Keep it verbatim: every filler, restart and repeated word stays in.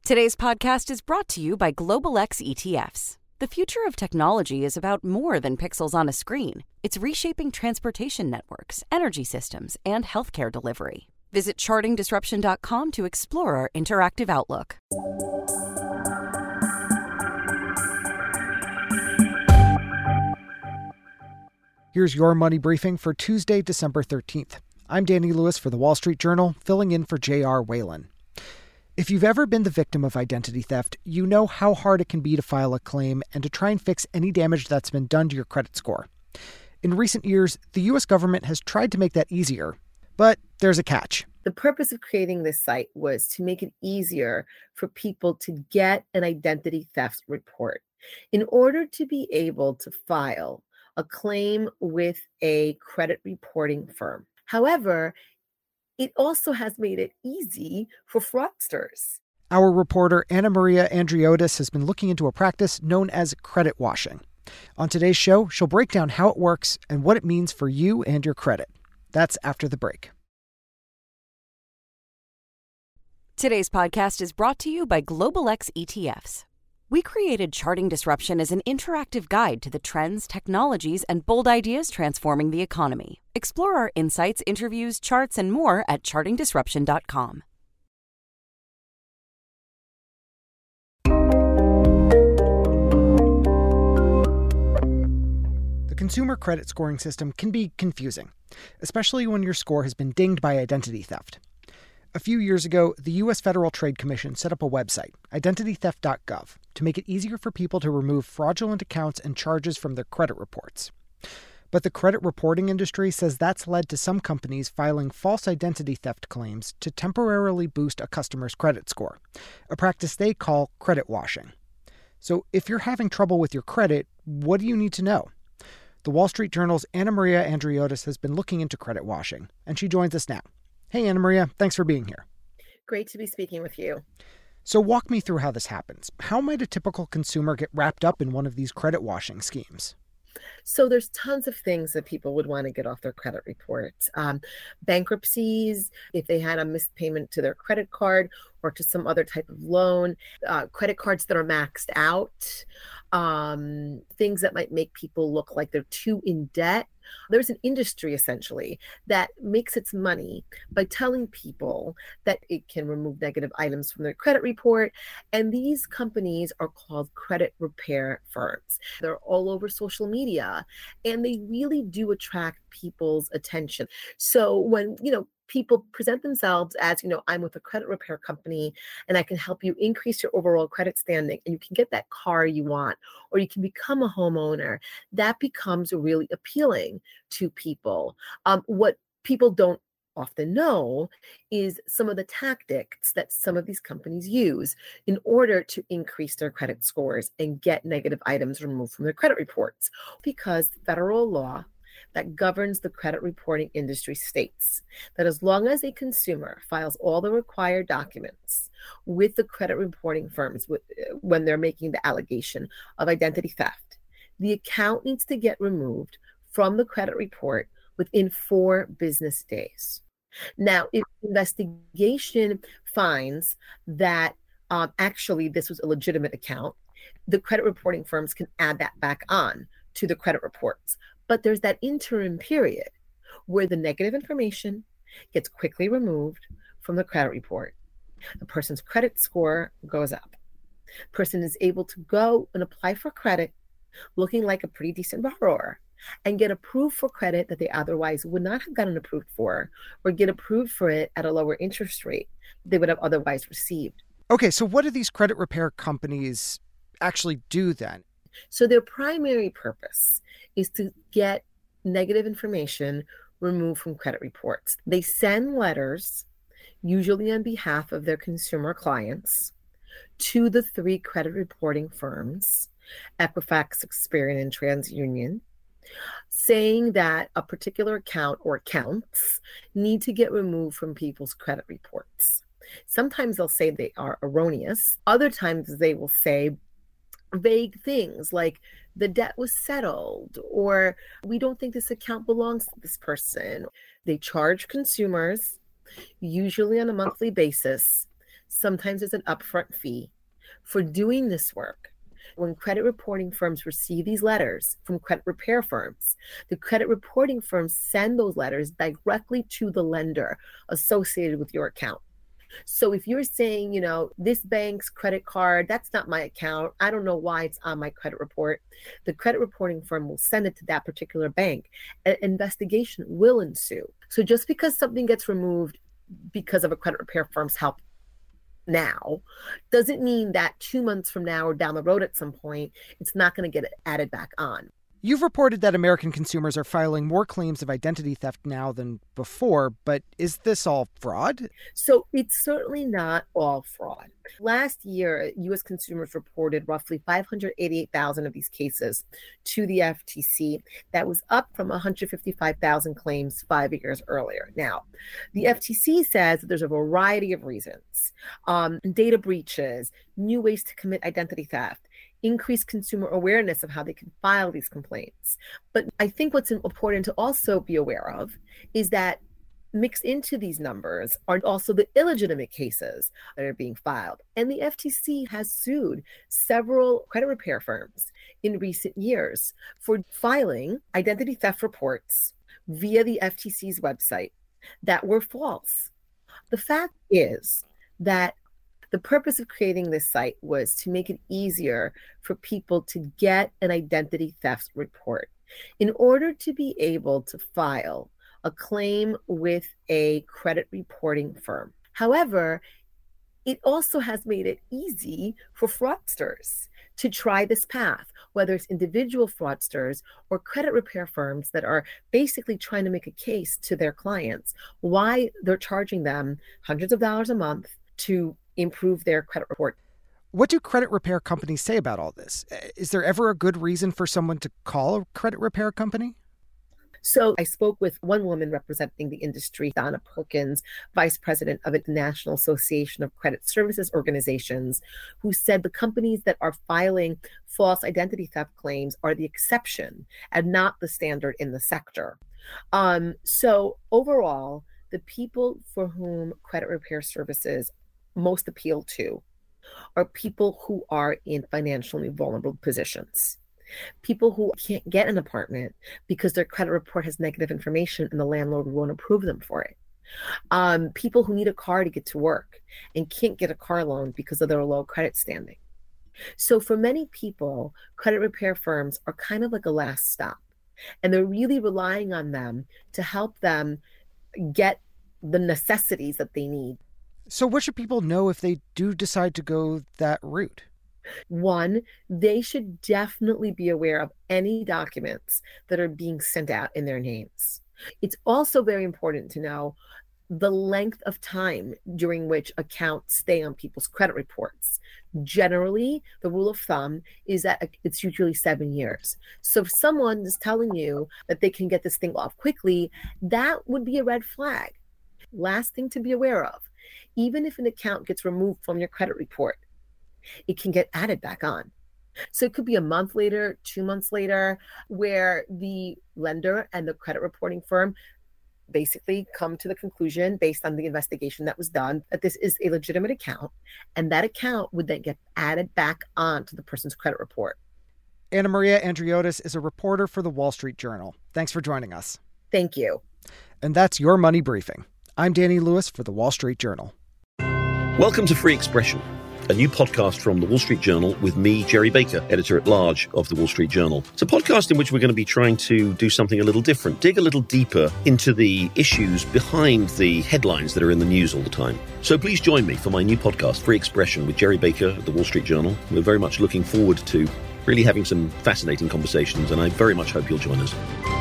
Today's podcast is brought to you by Global X E T Fs. The future of technology is about more than pixels on a screen. It's reshaping transportation networks, energy systems, and healthcare delivery. Visit charting disruption dot com to explore our interactive outlook. Here's your money briefing for Tuesday, December thirteenth. I'm Danny Lewis for The Wall Street Journal, filling in for J R. Whalen. If you've ever been the victim of identity theft, you know how hard it can be to file a claim and to try and fix any damage that's been done to your credit score. In recent years, the U S government has tried to make that easier, but there's a catch. The purpose of creating this site was to make it easier for people to get an identity theft report. In order to be able to file a claim with a credit reporting firm. However, it also has made it easy for fraudsters. Our reporter Anna Maria Andriotis has been looking into a practice known as credit washing. On today's show, she'll break down how it works and what it means for you and your credit. That's after the break. Today's podcast is brought to you by Global X E T Fs. We created Charting Disruption as an interactive guide to the trends, technologies, and bold ideas transforming the economy. Explore our insights, interviews, charts, and more at charting disruption dot com. The consumer credit scoring system can be confusing, especially when your score has been dinged by identity theft. A few years ago, the U S Federal Trade Commission set up a website, identity theft dot gov, to make it easier for people to remove fraudulent accounts and charges from their credit reports. But the credit reporting industry says that's led to some companies filing false identity theft claims to temporarily boost a customer's credit score, a practice they call credit washing. So if you're having trouble with your credit, what do you need to know? The Wall Street Journal's Anna Maria Andriotis has been looking into credit washing, and she joins us now. Hey, Anna Maria, thanks for being here. Great to be speaking with you. So walk me through how this happens. How might a typical consumer get wrapped up in one of these credit washing schemes? So there's tons of things that people would want to get off their credit reports. Um, bankruptcies, if they had a missed payment to their credit card or to some other type of loan, uh, credit cards that are maxed out, um, things that might make people look like they're too in debt. There's an industry essentially that makes its money by telling people that it can remove negative items from their credit report. And these companies are called credit repair firms. They're all over social media and they really do attract people's attention. So when, you know, people present themselves as, you know, I'm with a credit repair company and I can help you increase your overall credit standing and you can get that car you want, or you can become a homeowner, that becomes really appealing to people. Um, what people don't often know is some of the tactics that some of these companies use in order to increase their credit scores and get negative items removed from their credit reports, because federal law that governs the credit reporting industry states that as long as a consumer files all the required documents with the credit reporting firms when they're making the allegation of identity theft, the account needs to get removed from the credit report within four business days. Now, if investigation finds that um, actually this was a legitimate account, the credit reporting firms can add that back on to the credit reports. But there's that interim period where the negative information gets quickly removed from the credit report. The person's credit score goes up. The person is able to go and apply for credit looking like a pretty decent borrower and get approved for credit that they otherwise would not have gotten approved for, or get approved for it at a lower interest rate they would have otherwise received. Okay, so what do these credit repair companies actually do then? So their primary purpose is to get negative information removed from credit reports. They send letters, usually on behalf of their consumer clients, to the three credit reporting firms, Equifax, Experian, and TransUnion, saying that a particular account or accounts need to get removed from people's credit reports. Sometimes they'll say they are erroneous. Other times they will say vague things like the debt was settled, or we don't think this account belongs to this person. They charge consumers, usually on a monthly basis, Sometimes there's an upfront fee for doing this work. When credit reporting firms receive these letters from credit repair firms, the credit reporting firms send those letters directly to the lender associated with your account. So if you're saying, you know, this bank's credit card, that's not my account, I don't know why it's on my credit report, the credit reporting firm will send it to that particular bank. An investigation will ensue. So just because something gets removed because of a credit repair firm's help now doesn't mean that two months from now or down the road at some point, it's not going to get added back on. You've reported that American consumers are filing more claims of identity theft now than before, but is this all fraud? So it's certainly not all fraud. Last year, U S consumers reported roughly five hundred eighty-eight thousand of these cases to the F T C. That was up from one hundred fifty-five thousand claims five years earlier. Now, the F T C says that there's a variety of reasons. Um, data breaches, new ways to commit identity theft, increase consumer awareness of how they can file these complaints. But I think what's important to also be aware of is that mixed into these numbers are also the illegitimate cases that are being filed. And the F T C has sued several credit repair firms in recent years for filing identity theft reports via the F T C's website that were false. The fact is that the purpose of creating this site was to make it easier for people to get an identity theft report. In order to be able to file a claim with a credit reporting firm. However, it also has made it easy for fraudsters to try this path, whether it's individual fraudsters or credit repair firms that are basically trying to make a case to their clients why they're charging them hundreds of dollars a month to improve their credit report. What do credit repair companies say about all this? Is there ever a good reason for someone to call a credit repair company? So I spoke with one woman representing the industry, Donna Perkins, vice president of the National Association of Credit Services Organizations, who said the companies that are filing false identity theft claims are the exception and not the standard in the sector. Um, so overall, the people for whom credit repair services most appeal to are people who are in financially vulnerable positions. People who can't get an apartment because their credit report has negative information and the landlord won't approve them for it. Um, people who need a car to get to work and can't get a car loan because of their low credit standing. So for many people, credit repair firms are kind of like a last stop, and they're really relying on them to help them get the necessities that they need. So what should people know if they do decide to go that route? One, they should definitely be aware of any documents that are being sent out in their names. It's also very important to know the length of time during which accounts stay on people's credit reports. Generally, the rule of thumb is that it's usually seven years. So if someone is telling you that they can get this thing off quickly, that would be a red flag. Last thing to be aware of, even if an account gets removed from your credit report, it can get added back on. So it could be a month later, two months later, where the lender and the credit reporting firm basically come to the conclusion, based on the investigation that was done, that this is a legitimate account, and that account would then get added back on to the person's credit report. Anna Maria Andriotis is a reporter for the Wall Street Journal. Thanks for joining us. Thank you. And that's your Money Briefing. I'm Danny Lewis for the Wall Street Journal. Welcome to Free Expression, a new podcast from the Wall Street Journal with me, Jerry Baker, editor-at-large of the Wall Street Journal. It's a podcast in which we're going to be trying to do something a little different, dig a little deeper into the issues behind the headlines that are in the news all the time. So please join me for my new podcast, Free Expression, with Jerry Baker at the Wall Street Journal. We're very much looking forward to really having some fascinating conversations, and I very much hope you'll join us.